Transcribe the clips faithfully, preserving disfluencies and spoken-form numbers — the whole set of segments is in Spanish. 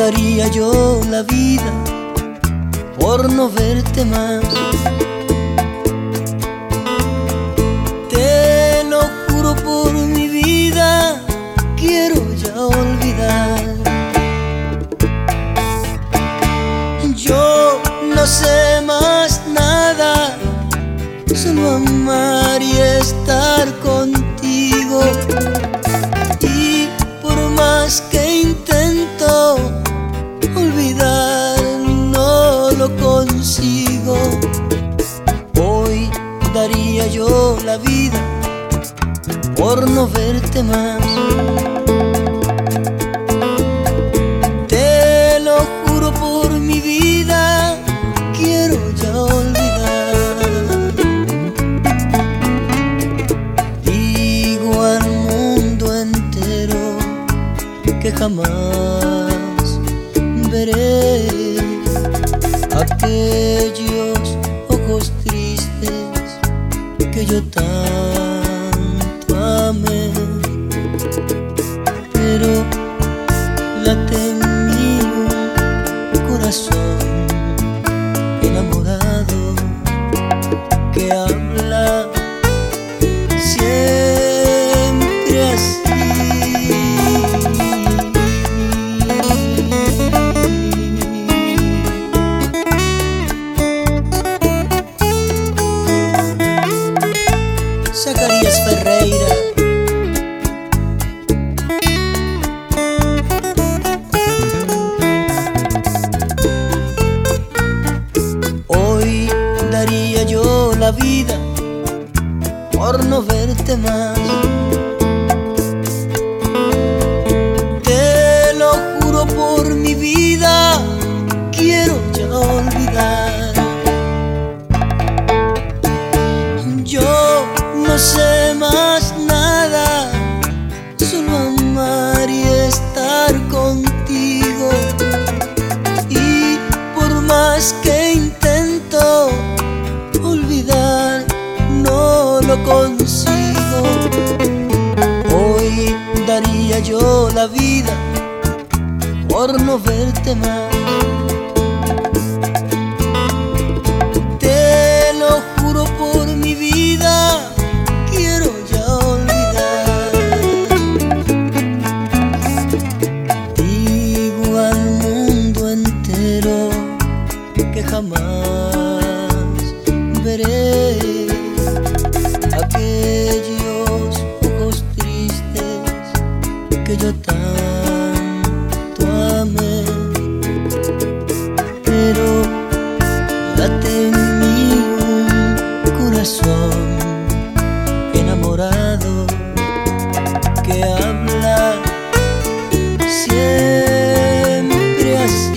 daría yo la vida por no verte más. Te lo juro por mi vida, quiero ya olvidar. Yo no sé más nada, solo amar y estar contigo. Y por más que intento olvidar, no lo consigo. Hoy daría yo la vida por no verte más. Te lo juro por mi vida, quiero ya olvidar. Digo al mundo entero que jamás veré aquellos ojos tristes que yo tanto amé. Pero late en mí un corazón enamorado que habla siempre así. Zacarías Ferreira. Hoy daría yo la vida por no verte más. Te lo juro por mi vida, quiero ya olvidar. Yo no sé más nada, solo amar y estar contigo. Y por más que intento olvidar, no lo consigo. Hoy daría yo la vida por no verte más. Te lo juro por mi vida, quiero ya olvidar. Digo al mundo entero que jamás veré aquellos ojos tristes que yo tanto amé. Pero late en mí un corazón enamorado que habla siempre así.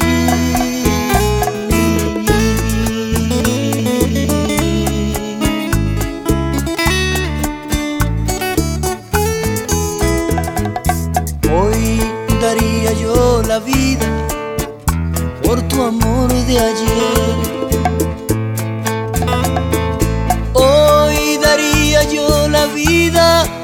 Hoy daría yo la vida por tu amor de ayer. Hoy daría yo la vida